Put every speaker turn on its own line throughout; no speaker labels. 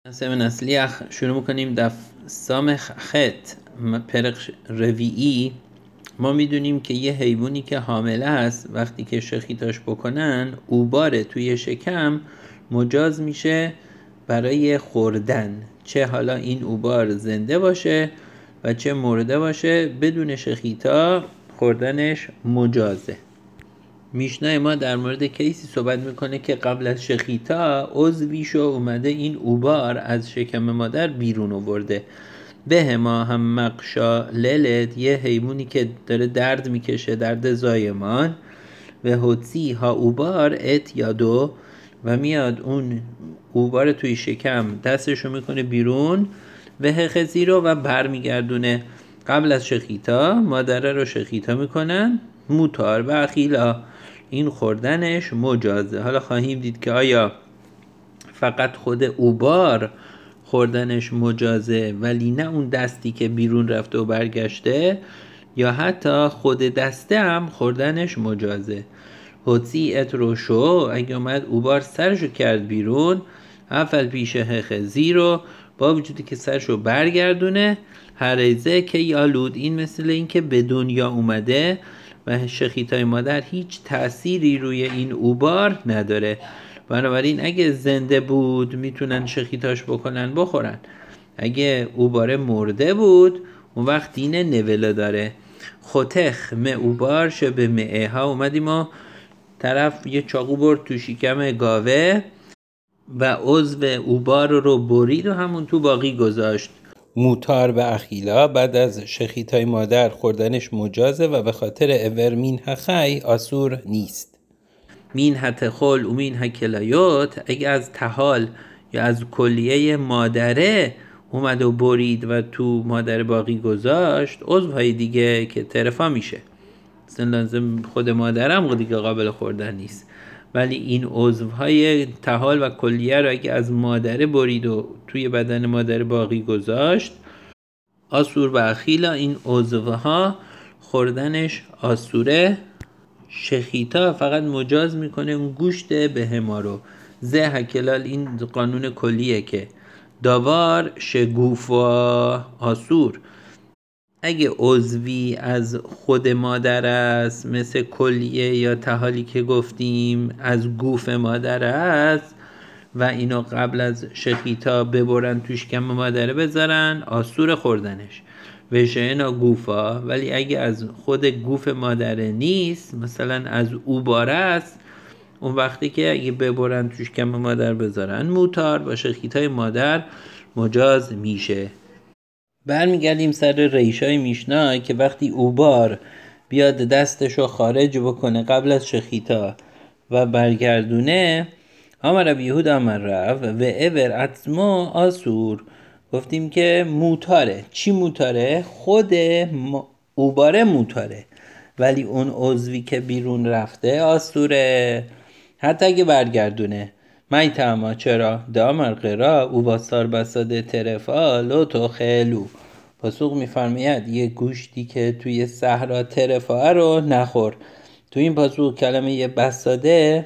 من اصلی شروع میکنیم دف سامخ خط پرق ربیعی. ما میدونیم که یه حیوانی که حامله هست وقتی که شخیتاش بکنن اوباره توی شکم مجاز میشه برای خوردن، چه حالا این اوبار زنده باشه و چه مرده باشه، بدون شخیتا خوردنش مجازه. میشنای ما در مورد کیسی صحبت میکنه که قبل از شخیتا عضویشو اومده این اوبار از شکم مادر بیرون آورده. به ما هم مقشا للت، یه حیوانی که داره درد میکشه، درد زایمان، و هوتسی ها اوبار ات یادو، و میاد اون اوبار توی شکم دستشو میکنه بیرون و هخزی رو و برمیگردونه. قبل از شخیتا مادره رو شخیتا میکنن، موتار و اخیلا، این خوردنش مجازه. حالا خواهیم دید که آیا فقط خود اوبار خوردنش مجازه ولی نه اون دستی که بیرون رفته و برگشته، یا حتی خود دسته هم خوردنش مجازه. هوتسی ات روشو، اگه اومد اوبار سرشو کرد بیرون، اول پیش هخزی رو، با وجودی که سرشو برگردونه، هریزه که یالود، این مثل این که به دنیا اومده و شخیتای مادر هیچ تأثیری روی این اوبار نداره. بنابراین اگه زنده بود میتونن شخیتاش بکنن بخورن، اگه اوباره مرده بود اون وقت دین نوله داره. خوتخ مه اوبار شبه مه ها، اومدیم و طرف یه چاقو برد تو شکم گاوه و عضو اوبار رو برید و همون تو باقی گذاشت. موتار و اخیلا، بعد از شخیتای مادر خوردنش مجازه و به خاطر اورمین هخی آسور نیست. مین هتخل و مین هکلایوت، اگه از تحال یا از کلیه مادره اومد و برید و تو مادر باقی گذاشت، عضوهای دیگه که ترفا میشه، مثلا لازم خود مادرم دیگه قابل خوردن نیست، ولی این عضوهای تحال و کلیه رو اگه از مادره برید و توی بدن مادر باقی گذاشت، آسور و اخیلا، این عضوها خوردنش آسوره. شخیتا فقط مجاز میکنه اون گوشت بهما رو. زه هکلال، این قانون کلیه که داوار شگوفا آسور، اگه عضوی از خود مادر است مثل کلیه یا تحالی که گفتیم از گوف مادر است و اینو قبل از شخیتا ببرن توش کم مادره بذارن، آسور خوردنش. وشهنا گوفا، ولی اگه از خود گوف مادره نیست، مثلا از اوباره است، اون وقتی که اگه ببرن توش کم مادر بذارن، موتار با شخیتای مادر مجاز میشه. برمیگردیم سر ریشای میشنا که وقتی اوبار بیاد دستشو خارج بکنه قبل از شخیتا و برگردونه، امر بیهود امر رف و اور اتمو آسور، گفتیم که موتاره. چی موتاره؟ خود اوباره موتاره، ولی اون عضوی که بیرون رفته آسوره، حتی اگه برگردونه. میتما، چرا؟ دامر قرا او باستار بساده ترفا لوتو خیلو، پاسوق میفرمید یه گوشتی که توی صحرا ترفا رو نخور. تو این پاسوق کلمه یه بساده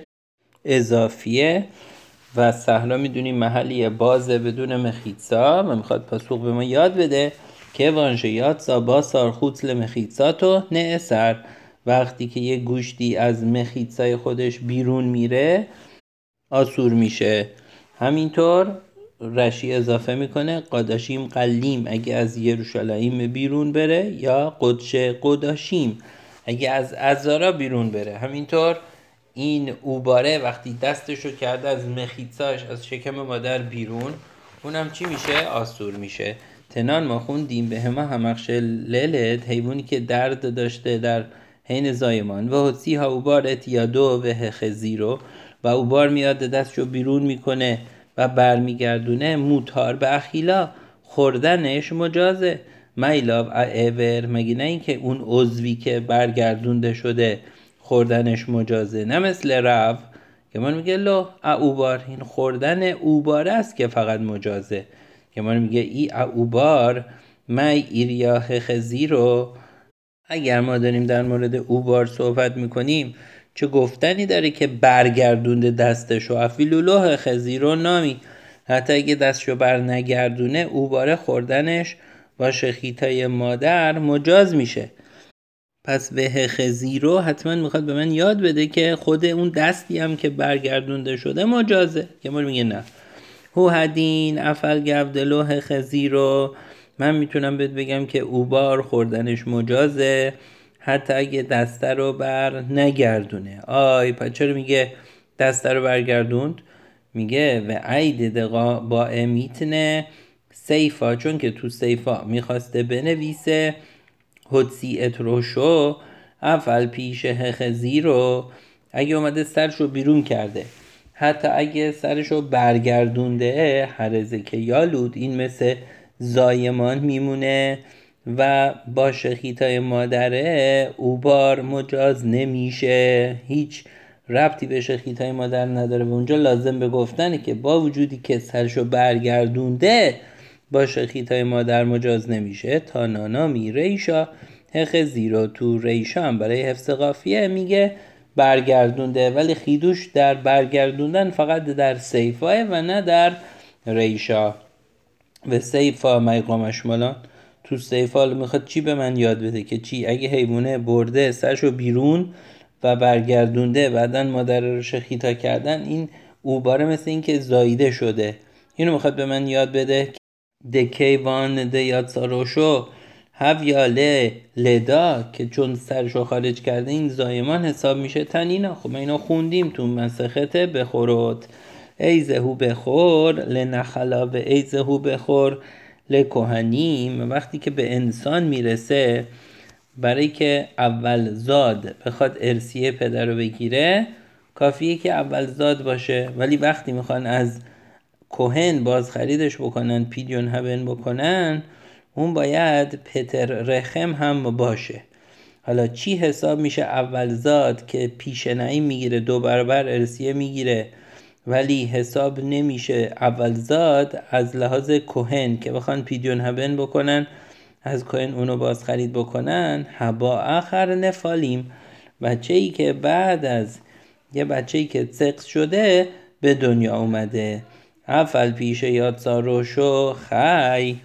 اضافیه و صحرا میدونیم محلی بازه بدون مخیطسا، و میخواد پاسوق به ما یاد بده که وانشه یاد سا با سار خوتل مخیطساتو نه سر، وقتی که یه گوشتی از مخیطسای خودش بیرون میره آسور میشه. همینطور رشی اضافه میکنه قاداشیم قلیم، اگه از یروشلایم بیرون بره، یا قدش قداشیم اگه از عزارا بیرون بره. همینطور این اوباره وقتی دستشو کرده از مخیطساش از شکم مادر بیرون، اونم چی میشه؟ آسور میشه. تنان ما خوندیم به همه همخش للت، حیوانی که درد داشته در حین زایمان، و حسی ها اوبارت یادو و هخزی رو، و اوبار میاد دستشو بیرون میکنه و برمیگردونه، موتار به اخیلا، خوردنش مجازه. میلاو ایور، مگه نه این که اون عضوی که برگردونده شده خوردنش مجازه، نه مثل رف که من میگه لو اوبار، این خوردن اوبار است که فقط مجازه، که من میگه ای اوبار می ایریاه خزی رو. اگر ما داریم در مورد اوبار صحبت میکنیم، چه گفتنی داره که برگردونده دستشو افیلولوه خزی رو نامی، حتی اگه دستشو بر نگردونه اوباره خوردنش با شخیطای مادر مجاز میشه. پس به خزی رو حتما میخواد به من یاد بده که خود اون دستی هم که برگردونده شده مجازه. که ما میگه نه هو هدین افل گبدلو خزی رو، من میتونم بهت بگم که اوبار خوردنش مجازه حتی اگه دسته رو بر نگردونه. پس چرا میگه دسته رو برگردوند؟ میگه و عید دقا با میتنه سیفا، چون که تو سیفا میخواسته بنویسه هدسی اتروشو افل پیش خزی رو، اگه اومده سرش رو بیرون کرده حتی اگه سرش رو برگردونده هرزه که یالود، این مثل زایمان میمونه و با شخیطای مادره اوبار مجاز نمیشه، هیچ ربطی به شخیطای مادر نداره و اونجا لازم به گفتنه که با وجودی که سرش رو برگردونده با شخیطای مادر مجاز نمیشه. تا نانا می ریشا خزی رو، تو ریشا هم برای حفظ قافیه میگه برگردونده، ولی خیدوش در برگردوندن فقط در سیفاه و نه در ریشا. و سیفا میقامش مالان، تو سیفا میخواد چی به من یاد بده که چی اگه حیوانه برده سرشو بیرون و برگردونده بعدن مادر رو شخیطا کردن، این اوباره مثل این که زایده شده. اینو میخواد به من یاد بده دکیوان دیاتساروشو هویاله لدا، که چون سرشو خارج کرده این زایمان حساب میشه تنینا. خب ما اینا خوندیم تو مسخت بخورت ایزهو بخور لنخلا و ایزهو بخور لکهنیم. وقتی که به انسان میرسه برای که اول زاد بخواد ارثیه پدر رو بگیره کافیه که اول زاد باشه، ولی وقتی میخوان از کوهن باز خریدش بکنن پیدیون هبن بکنن اون باید پتر رخم هم باشه. حالا چی حساب میشه اول زاد که پیش نعیم میگیره 2 برابر ارثیه میگیره ولی حساب نمیشه اول زاد از لحاظ کوهن که بخوان پیدیون هبن بکنن از کوهن اونو باز خرید بکنن هبا آخر نفالیم، بچه‌ای که بعد از یه بچه‌ای که سقط شده به دنیا اومده افل پیش یادساروشو خی،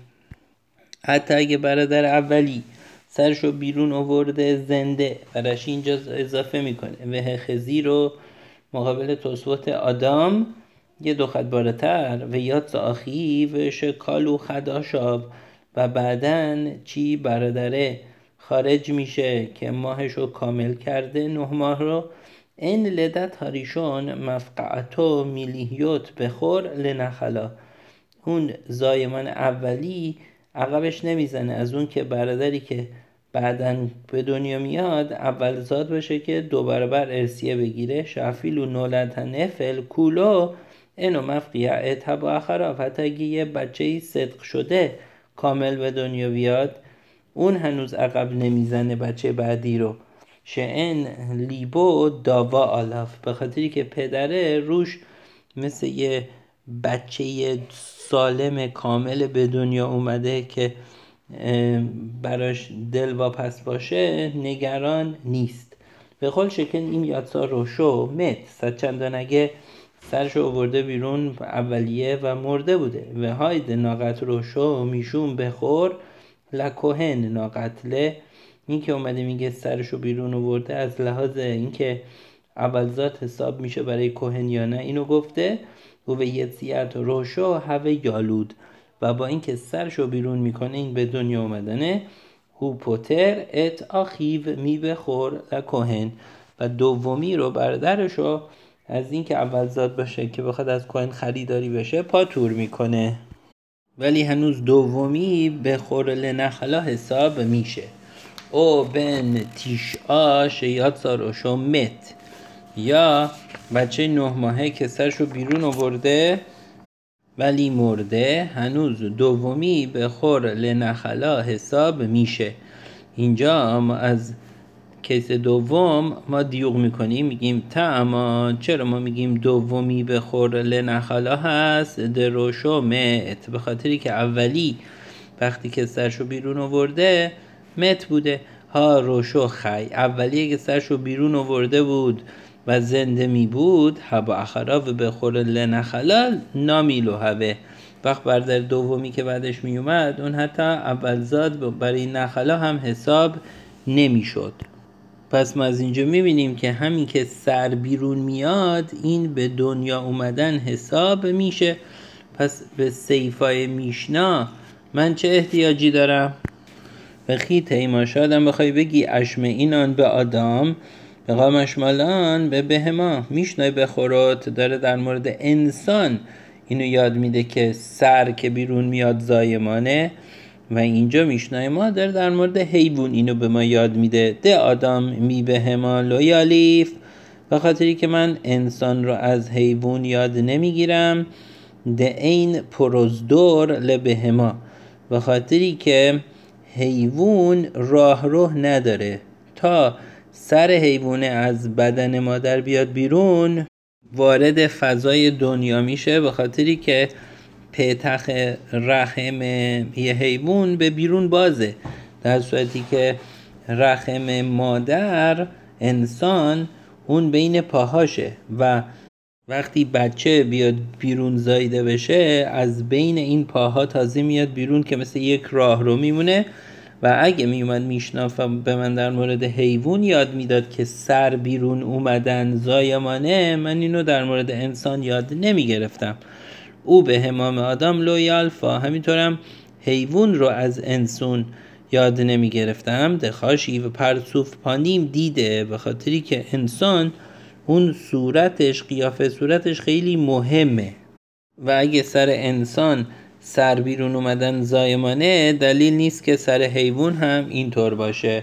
حتی اگه برادر اولی سرشو بیرون آورده زنده براش اینجا اضافه میکنه و خزی رو مقابل توسوت آدم یه 2 خط بالاتر و یاد آخی و شکالو خداشاب، و بعدن چی برادره خارج میشه که ماهشو کامل کرده 9 ماه رو این لدت هاریشون مفقعتو میلیهیوت بخور لنخلا، اون زایمان اولی عقبش نمیزنه از اون که برادری که بعدن به دنیا میاد اول زاد باشه که 2 برابر ارثیه بگیره شافیلو نولد نفل کولو اینو مفقیه تبا خراب، حتی اگه یه بچه‌ای صدق شده کامل به دنیا بیاد اون هنوز عقب نمیزنه بچه بعدی رو. شئن لیبو داوا آلاف، به خاطری که پدره روش مثل یه بچه سالم کامل به دنیا اومده که براش دل واپس باشه نگران نیست. به خل شکل این یادسا روشو مت صدچندانگه سرشو آورده بیرون اولیه و مرده بوده و هاید ناقت روشو میشون بخور لکوهن ناقتله، این که اومده میگه سرشو بیرون آورده از لحاظ اینکه اولزاد حساب میشه برای کوهن یا نه اینو گفته و به یتیت روشو هوه یالود، و با اینکه سرشو بیرون میکنه این به دنیا اومدنه هو پوتر ات آخیو می بخور لکوهن، و دومی رو برادرشو از اینکه اولزاد باشه که بخواد از کوهن خریداری بشه پاتور میکنه، ولی هنوز دومی به خور لنخلا حساب میشه. او بن تیشعا شیاد ساروشو مت، یا بچه 9 ماهه که سرشو بیرون آورده ولی مرده هنوز دومی به خور لنخلا حساب میشه. اینجا ما از کیس دوم ما دیوق میکنیم میگیم اما چرا ما میگیم دومی به خور لنخلا هست دروشو مت، به خاطری که اولی وقتی که سرشو بیرون آورده مت بوده. ها روشو خی، اولی که سرشو بیرون آورده بود و زنده می بود هبا اخرا و بخور لنخلا نامیلو هوه. وقت بردر دومی که بعدش می اومد اون حتی اولزاد برای نخلا هم حساب نمی شد. پس ما از اینجا می بینیم که همین که سر بیرون میاد این به دنیا اومدن حساب میشه. پس به سیفای میشنا من چه احتیاجی دارم؟ بخی تیما شادم بخوای بگی اشمعینان به آدم به قامشمالان به بهما. میشنای بخورات داره در مورد انسان اینو یاد میده که سر که بیرون میاد زایمانه، و اینجا میشنای ما داره در مورد حیوان اینو به ما یاد میده. ده آدم می بهما لویالیف، به خاطری که من انسان رو از حیوان یاد نمیگیرم. ده این پروزدور لبهما، به خاطری که حیوان راه نداره تا سر حیوان از بدن مادر بیاد بیرون وارد فضای دنیا میشه، به خاطری که پتخ رحم یه حیوان به بیرون بازه، در صورتی که رحم مادر انسان اون بین پاهاشه و وقتی بچه بیاد بیرون زایده بشه از بین این پاها تازه میاد بیرون که مثل یک راه رو میمونه. و اگه میومد میشناف به من در مورد حیوان یاد میداد که سر بیرون اومدن زایمانه، من اینو در مورد انسان یاد نمیگرفتم. او به همام آدم لویالفا، همینطورم حیوان رو از انسان یاد نمیگرفتم. دخاشی و پرسوف پانیم دیده، به خاطری که انسان اون صورتش قیافه صورتش خیلی مهمه و اگه سر انسان سر بیرون اومدن زایمانه دلیل نیست که سر حیوان هم اینطور باشه.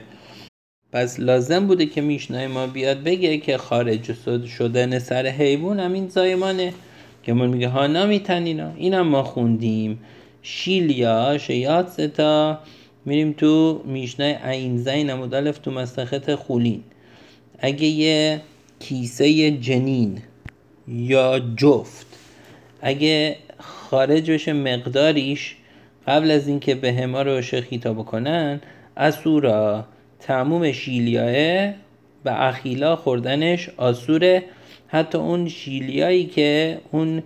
پس لازم بوده که میشنای ما بیاد بگه که خارج شدن سر حیوان هم این زایمانه، که من میگه ها نامیتنینا، اینم ما خوندیم شیلیا شیات ستا. میریم تو میشنای عین زین مدالف تو مستخط خولین. اگه یه کیسه جنین یا جفت اگه خارج بشه مقداریش قبل از اینکه بهما رو شخیتا بکنن، اسورا تموم شیلیاه به اخیلا خوردنش آسوره. حتی اون شیلیایی که اون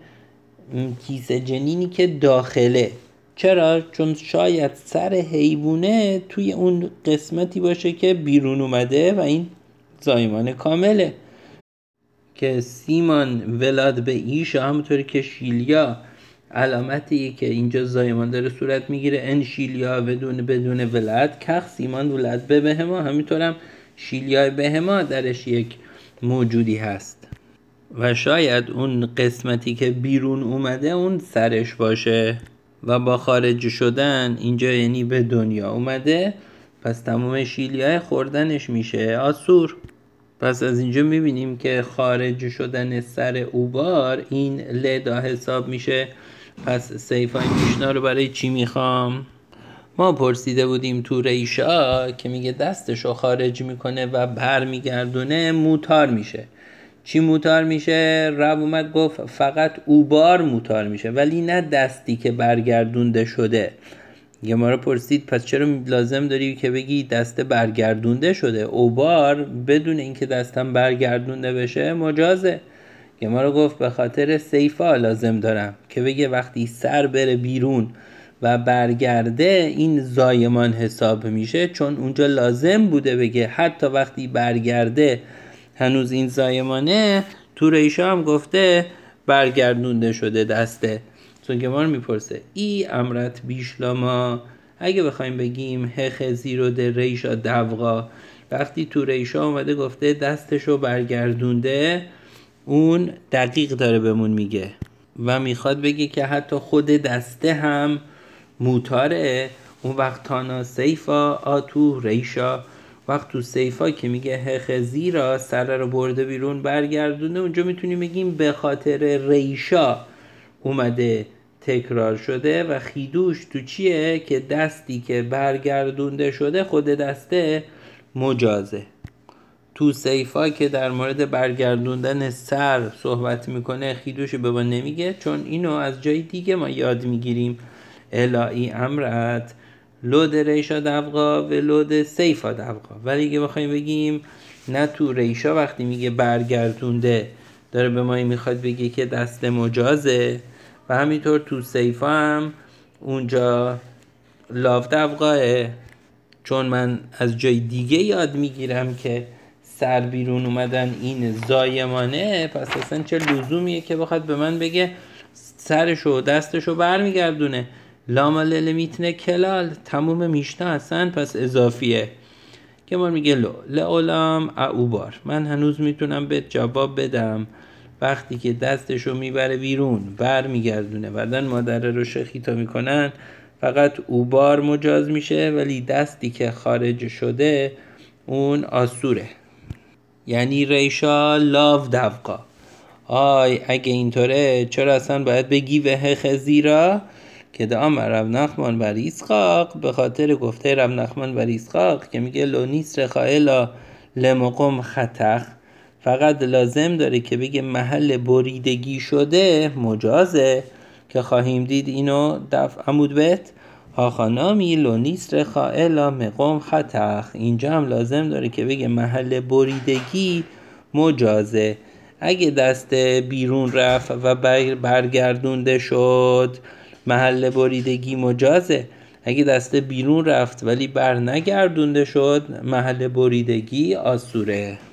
کیسه جنینی که داخله. چرا؟ چون شاید سر حیوانه توی اون قسمتی باشه که بیرون اومده و این زایمان کامله. که سیمان ولاد به ایشا، همونطوری که شیلیا علامتیه که اینجا زایمان داره صورت میگیره، ان شیلیا بدون ولد کخ سیمان ولد به بهما، همینطورم شیلیای بهما درش یک موجودی هست و شاید اون قسمتی که بیرون اومده اون سرش باشه و با خارج شدن اینجا یعنی به دنیا اومده، پس تمام شیلیای خوردنش میشه آسور. پس از اینجا میبینیم که خارج شدن سر اوبار این لدا حساب میشه. پس سیفای میشنا رو برای چی میخوام؟ ما پرسیده بودیم تو ریشا که میگه دستشو خارج میکنه و بر میگردونه موتار میشه. چی موتار میشه؟ رب اومد گفت فقط اوبار موتار میشه ولی نه دستی که برگردونده شده. یه ما رو پرسید پس چرا لازم داری که بگی دست برگردونده شده؟ اوبار بدون اینکه دستم برگردونده بشه مجازه. یه ما رو گفت به خاطر سیفا لازم دارم که بگه وقتی سر بره بیرون و برگرده این زایمان حساب میشه، چون اونجا لازم بوده بگه حتی وقتی برگرده هنوز این زایمانه. تو ریشا هم گفته برگردونده شده دسته. چون گمار میپرسه ای امرت بیشلاما، اگه بخوایم بگیم هخ زیرو ده ریشا دوغا، وقتی تو ریشا اومده گفته دستشو برگردونده اون دقیق داره بهمون میگه و میخواد بگه که حتی خود دسته هم موتاره. اون وقت تانا سیفا آتو ریشا، وقت تو سیفا که میگه هخ زیرا سر رو برده بیرون برگردونه، اونجا میتونیم بگیم به خاطر ریشا اومده تکرار شده و خیدوش تو چیه که دستی که برگردونده شده خود دسته مجازه. تو سیفا که در مورد برگردوندن سر صحبت میکنه خیدوش به ما نمیگه، چون اینو از جای دیگه ما یاد میگیریم. الهی امرت لود ریشا دبقا و لود سیفا دبقا. ولی اگه بخوایم بگیم نه تو ریشا وقتی میگه برگردونده داره به ما میخواد بگه که دست مجازه، و همینطور تو سیفا هم اونجا لاف دبقاه، چون من از جای دیگه یاد میگیرم که سر بیرون اومدن این زایمانه، پس اصلا چه لزومیه که بخواد به من بگه سرشو دستشو برمیگردونه. لامالل میتنه کلال، تموم میشنا اصلا پس اضافیه که ما میگه لعلام اعوبار، من هنوز میتونم به جواب بدم وقتی که دستشو میبره بیرون برمیگردونه بعدن مادره رو شخیتا میکنن فقط اوبار مجاز میشه، ولی دستی که خارج شده اون آسوره. یعنی ریشا لاو دفقا. اگه اینطوره چرا اصلا باید بگی وه خزیرا که دام رب نخمان بر ایسخاق، به خاطر گفته رب نخمان بر ایسخاق که میگه لو نیست رخائلا لمقم خطخ، فقط لازم داره که بگه محل بریدگی شده مجازه، که خواهیم دید اینو عمود بت آخانامی لو نیست رخائلا مقم خطخ، اینجا هم لازم داره که بگه محل بریدگی مجازه. اگه دست بیرون رفت و برگردونده شد محل بریدگی مجازه، اگه دست بیرون رفت ولی بر نگردونده شد محل بریدگی آسوره.